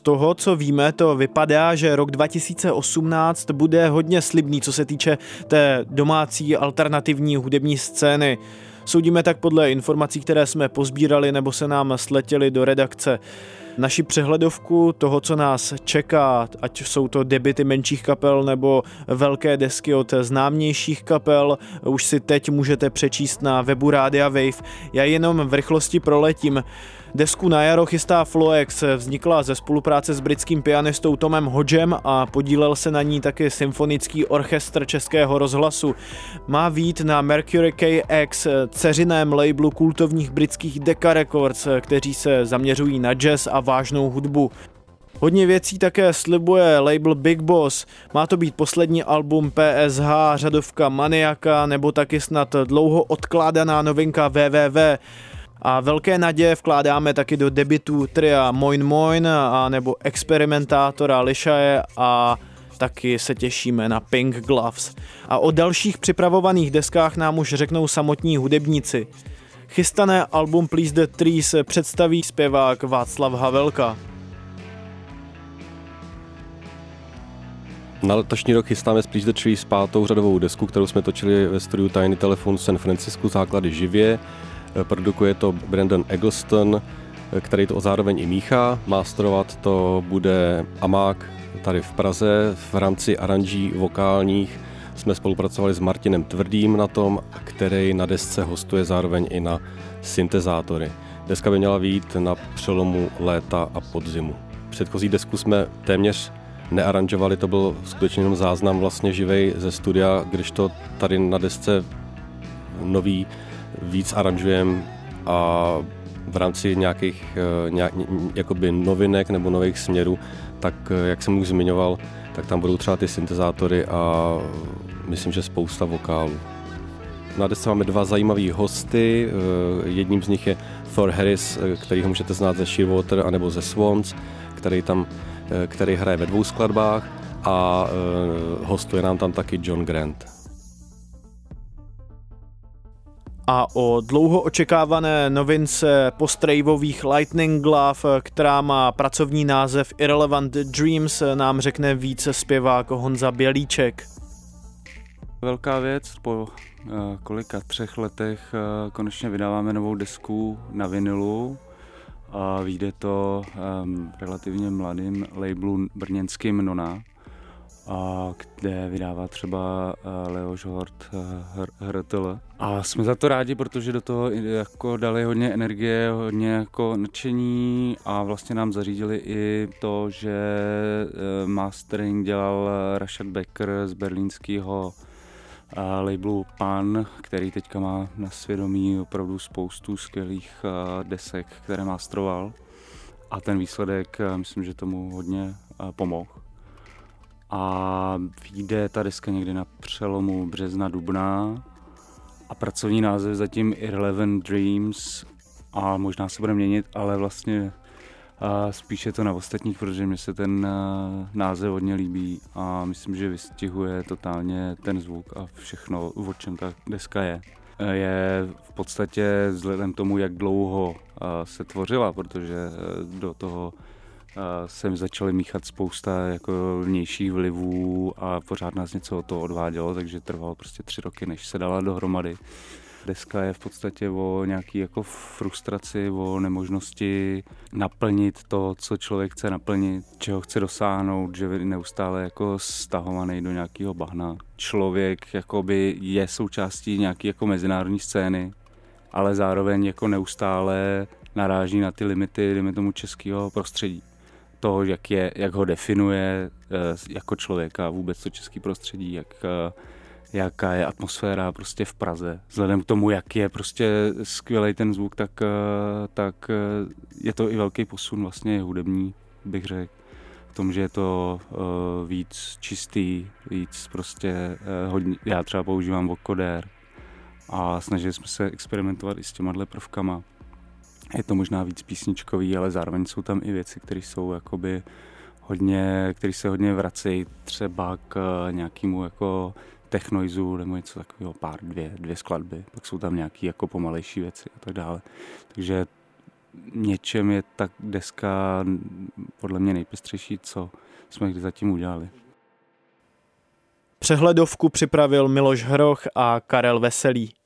toho, co víme, to vypadá, že rok 2018 bude hodně slibný, co se týče té domácí alternativní hudební scény. Soudíme tak podle informací, které jsme pozbírali nebo se nám sletěly do redakce. Naši přehledovku toho, co nás čeká, ať jsou to debuty menších kapel nebo velké desky od známějších kapel, už si teď můžete přečíst na webu Rádia Wave. Já jenom v rychlosti proletím. Desku na jaro chystá Floex, vznikla ze spolupráce s britským pianistou Tomem Hodgem a podílel se na ní taky symfonický orchestr Českého rozhlasu. Má vyjít na Mercury KX, dceřiném labelu kultovních britských Decca Records, kteří se zaměřují na jazz a vážnou hudbu. Hodně věcí také slibuje label Big Boss. Má to být poslední album PSH, řadovka Maniaka nebo taky snad dlouho odkládaná novinka WWW. A velké naděje vkládáme taky do debutů tria Moin Moin a nebo experimentátora Lishaye a taky se těšíme na Pink Gloves. A o dalších připravovaných deskách nám už řeknou samotní hudebníci. Chystané album Please the Trees představí zpěvák Václav Havelka. Na letošní rok chystáme s Please the Trees 5. řadovou desku, kterou jsme točili ve studiu Tiny Telephone v San Francisku, základy živě. Produkuje to Brandon Eggleston, který to zároveň i míchá. Masterovat to bude Amák tady v Praze. V rámci aranží vokálních jsme spolupracovali s Martinem Tvrdým na tom, který na desce hostuje zároveň i na syntezátory. Deska by měla vyjít na přelomu léta a podzimu. Předchozí desku jsme téměř nearanžovali, to byl skutečně jenom záznam vlastně živej ze studia, když to tady na desce nový víc aranžujeme a v rámci nějakých jakoby novinek nebo nových směrů, tak jak jsem už zmiňoval, tak tam budou třeba ty syntezátory a myslím, že spousta vokálů. Na desce máme 2 zajímavý hosty, jedním z nich je Thor Harris, kterýho můžete znát ze Shearwater anebo ze Swans, který hraje ve 2 skladbách a hostuje nám tam taky John Grant. A o dlouho očekávané novince post-raveových Lightning Glove, která má pracovní název Irrelevant Dreams, nám řekne více zpěvák Honza Bělíček. Velká věc, po kolika 3 letech konečně vydáváme novou desku na vinilu a vyjde to relativně mladým labelu brněnským Nona, kde vydává třeba Leoš Hort HRTL. A jsme za to rádi, protože do toho jako dali hodně energie, hodně jako nadšení a vlastně nám zařídili i to, že mastering dělal Rashad Becker z berlínského labelu Pan, který teďka má na svědomí opravdu spoustu skvělých desek, které masteroval. A ten výsledek, myslím, že tomu hodně pomohl. A vyjde ta deska někdy na přelomu března, dubna a pracovní název zatím Irrelevant Dreams a možná se bude měnit, ale vlastně spíše to na ostatních, protože mně se ten název hodně líbí a myslím, že vystihuje totálně ten zvuk a všechno, o čem ta deska je. Je v podstatě vzhledem tomu, jak dlouho se tvořila, protože do toho jsem začali míchat spousta jako vnějších vlivů a pořád nás něco o to odvádělo, takže trvalo prostě 3 roky, než se dala dohromady. Deska je v podstatě o nějaký jako frustraci, o nemožnosti naplnit to, co člověk chce naplnit, čeho chce dosáhnout, že je neustále jako stahovaný do nějakého bahna. Člověk jakoby je součástí nějaké jako mezinárodní scény, ale zároveň jako neustále naráží na ty limity, dejme tomu českého prostředí. Toho, jak ho definuje jako člověka, vůbec to české prostředí, jaká je atmosféra prostě v Praze. Vzhledem k tomu, jak je prostě skvělej ten zvuk, tak je to i velký posun vlastně hudební, bych řekl. V tom, že je to víc čistý, víc prostě hodně, já třeba používám vocoder a snažili jsme se experimentovat i s těmahle prvkama. Je to možná víc písničkový, ale zároveň jsou tam i věci, které jsou jakoby které se hodně vracejí třeba k nějakému jako technoizu nebo něco takového, dvě skladby, pak jsou tam nějaké jako pomalejší věci a tak dále. Takže něčem je tak deska podle mě nejpestřejší, co jsme kdy zatím udělali. Přehledovku připravil Miloš Hroch a Karel Veselý.